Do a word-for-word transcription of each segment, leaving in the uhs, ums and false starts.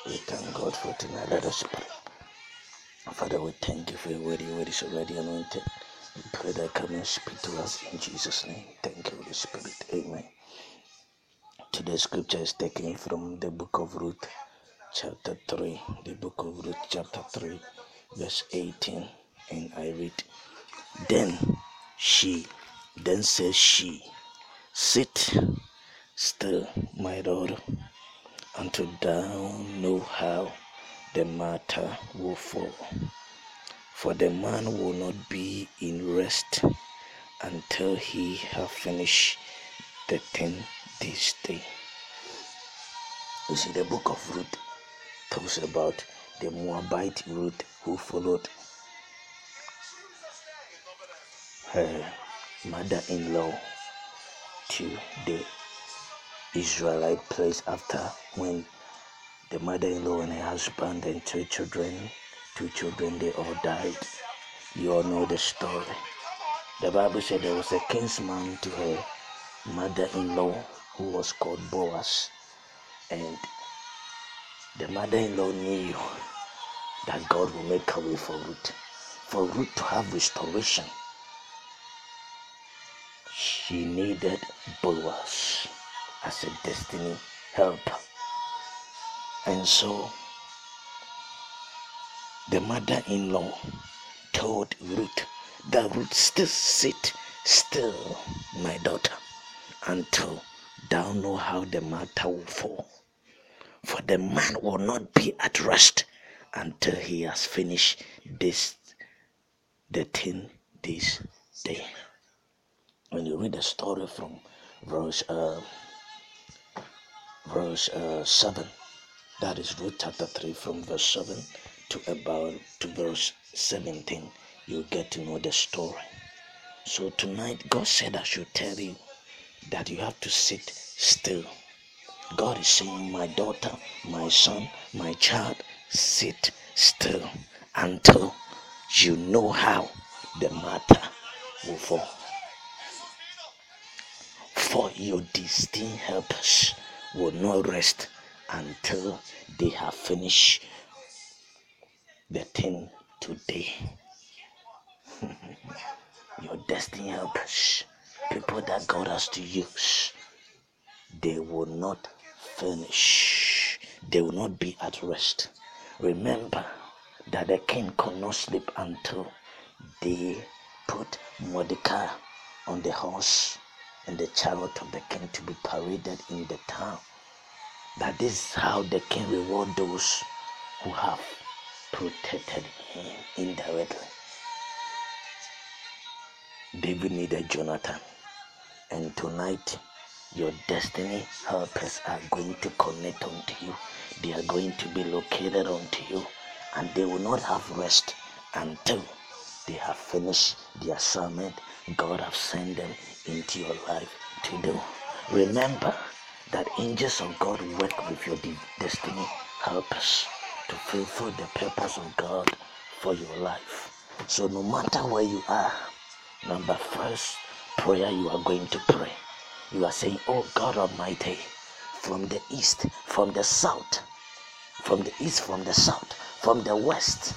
We thank God for tonight. Let us pray. Father, we thank you for your word. Your word is already anointed. We pray that come and speak to us in Jesus' name. Thank you, Holy Spirit. Amen. Today's scripture is taken from the book of Ruth, chapter three. The book of Ruth, chapter three, verse eighteen. And I read, Then she, then says she, Sit still, my daughter, until thou know how the matter will fall. For the man will not be in rest until he have finished the thing this day. You see, the book of Ruth talks about the Moabite Ruth who followed her mother-in-law to the Israelite place after when the mother-in-law and her husband and two children, two children, they all died. You all know the story. The Bible said there was a kinsman to her mother-in-law who was called Boaz, and the mother-in-law knew that God will make a way for Ruth, for Ruth to have restoration. She needed Boaz as a destiny helper. And so the mother-in-law told Ruth that Ruth still sit still, my daughter, until thou know how the matter will fall. For the man will not be at rest until he has finished this, the thing this day. When you read the story from verse uh, verse uh, seven, that is Ruth chapter three, from verse seven to about to verse seventeen, you get to know the story. So tonight, God said I should tell you that you have to sit still. God is saying, my daughter, my son, my child, sit still until you know how the matter will fall. For your destined helpers will not rest until they have finished the thing today. Your destiny helpers, people that God has to use, they will not finish. They will not be at rest. Remember that the king could not sleep until they put Mordecai on the horse and the chariot of the king to be paraded in the town. That is how the king reward those who have protected him indirectly. David needed Jonathan, and tonight your destiny helpers are going to connect unto you. They are going to be located unto you, and they will not have rest until they have finished the assignment God has sent them into your life to do. Remember that angels of God work with your destiny helpers to fulfill the purpose of God for your life. So no matter where you are, number first prayer you are going to pray. You are saying, oh God Almighty, from the east, from the south, from the east, from the south, from the west,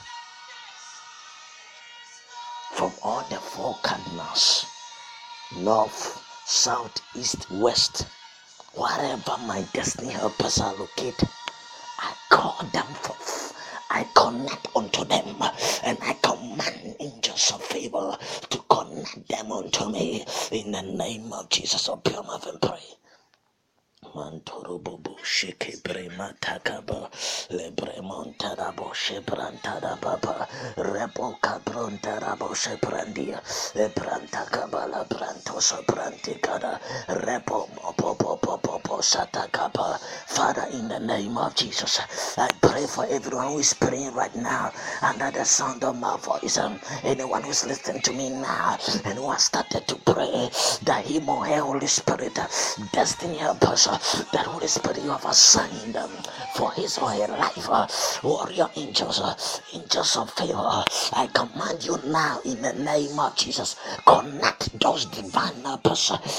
from all the four cardinals, north, south, east, west, wherever my destiny helpers are located, I call them forth. I connect unto them, and I command angels of favor to connect them unto me in the name of Jesus. Open your mouth and pray. Mantorobobo sheke brema takaba lebremontarabo shebrantada baba repo cabrontarabo shebrandia ebrantakaba la brantoso branticada repo popo popo satakaba. Father, in the name of Jesus, I pray for everyone who is praying right now under the sound of my voice, and anyone who's listening to me now and who has started to pray, that he more Holy Spirit, destiny help us, that Holy Spirit you have assigned them for his or her life, uh, warrior angels, uh, angels of favor. I command you now in the name of Jesus, connect those divine helpers, connect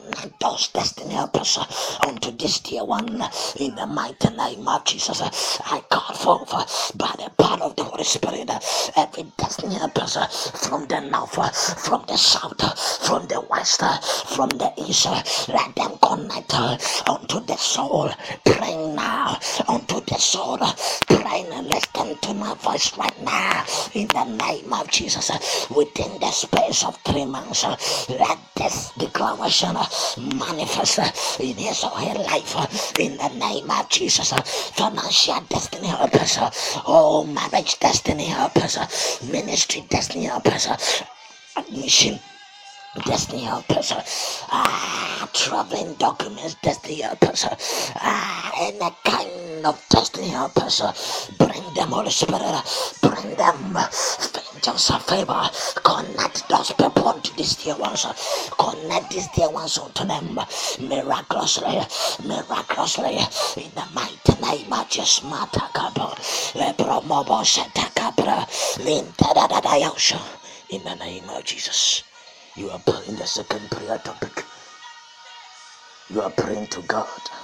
connect those destiny helpers unto this dear one in the mighty name of Jesus. I call forth by the power of the Holy Spirit every destiny helpers from the north, from the south, from the west, from the east. Let them connect unto the soul. Praying now unto the soul. Praying and listen to my voice right now in the name of Jesus. Within the space of three months, let this declaration manifest in his or her life in the name of Jesus. Financial destiny helpers, oh, marriage destiny helpers, ministry destiny helpers, admission destiny helpers, ah, traveling documents, destiny helpers, ah, any kind of destiny helpers, bring them, Holy Spirit, bring them, angels of favor, connect those people to these dear ones, connect these dear ones unto them, miraculously, miraculously, in the mighty name of Jesus, Matakabo, Lepromobo, Shatakabra, Lintadadayosha, in the name of Jesus. You are praying the second prayer topic. You are praying to God.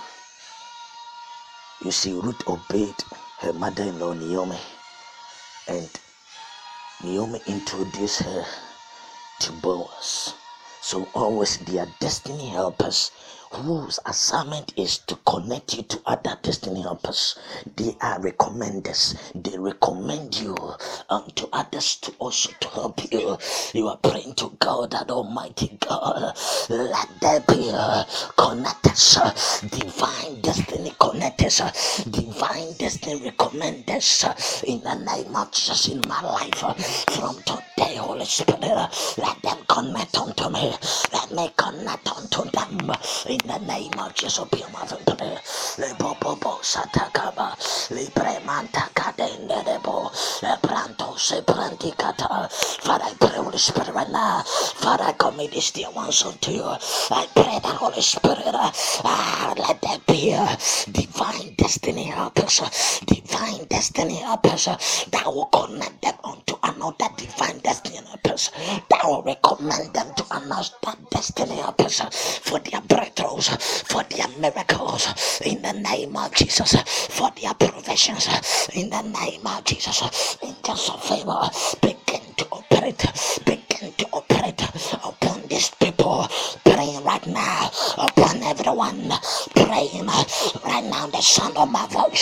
You see, Ruth obeyed her mother-in-law Naomi, and Naomi introduced her to Boaz. So always their destiny helpers, whose assignment is to connect you to other destiny helpers. They are recommenders. They recommend you um, to others to also to help you. You are praying to God, that Almighty God, let there be uh, connectors, uh, divine destiny connectors, uh, divine destiny recommenders uh, in the name of Jesus in my life. Uh, from today, Holy Spirit, uh, let them connect unto me. Let me connect unto them. In the name of Jesus, open your mouth and pray. Lebobobo satakaba, libremanta kadende debo, lebranto se brantikata. Father, I pray, Holy Spirit, right now. Father, I commit this dear ones unto you. I pray that Holy Spirit, ah, let there be a divine destiny helpers, divine destiny helpers that will connect them unto another divine destiny helpers that will recommend them to another destiny helpers for their breakthroughs, for their miracles, in the name of Jesus, for their provisions, in the name of Jesus. Angels of favor, begin to operate, begin to operate upon these people, praying right now, upon everyone, praying right now, the sound of my voice.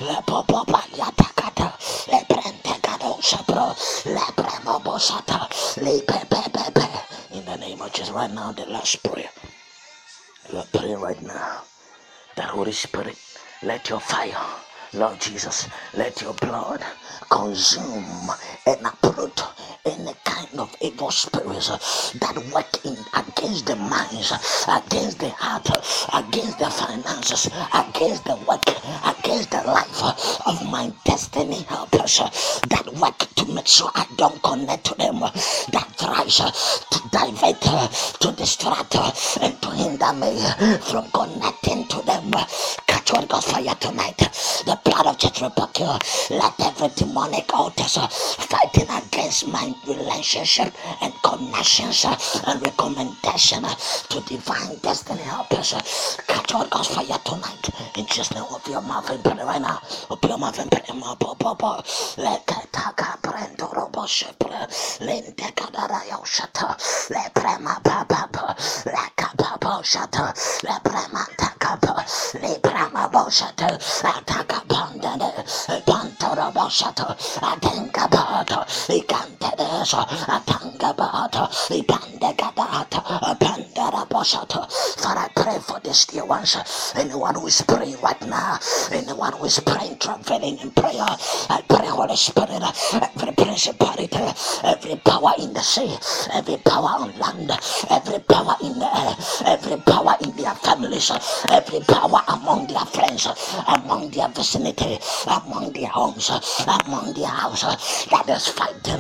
In the name of Jesus, right now, the last prayer. You are praying right now that Holy Spirit, let your fire, Lord Jesus, let your blood consume and uproot any kind of evil spirits that work in against the minds, against the heart, against the finances, against the work, against the life of my destiny helpers that work to make sure I don't connect to them, that tries to divert, to distract, and to hinder me from connecting to them. Catch what God's fire tonight. The blood of Jesus rebuke you. Let every demonic altars fighting against my relationship and connections and recommendation to divine destiny helpers. Catch what God's fire tonight. In Jesus' name, open your mouth and pray right now. Open your mouth and pray. Let taka brendo robo shepre. Lente kadara yo shata. Le prema papa. Le kapapa shata. Le prema takapa. Le prema bo shata. Ataka pandane. Pantara bo shata. Atenka bata. Ikante desa. Atanga bata. Ipande kadata. Pandara bo shata. Father, I pray for this dear ones. Anyone who is praying right now. Anyone who is praying, traveling in prayer. I pray, Holy Spirit, every principality, every power in the sea, every power on land, every power in the air, every power in their families, every power among their friends, among their vicinity, among their homes, among their house, that is fighting,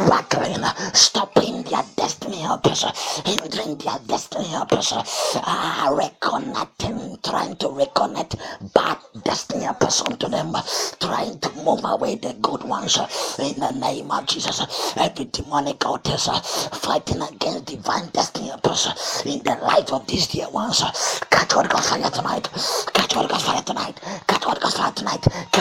battling, stopping their destiny helpers, hindering their destiny helpers. Ah, are reconnecting, trying to reconnect bad destiny person to them, trying to move away the good ones in the name of Jesus. Every demonic altars fighting against divine destiny person in the life of these dear ones. Catch what God's fire tonight. Catch what God's fire tonight. Catch what God's fire tonight.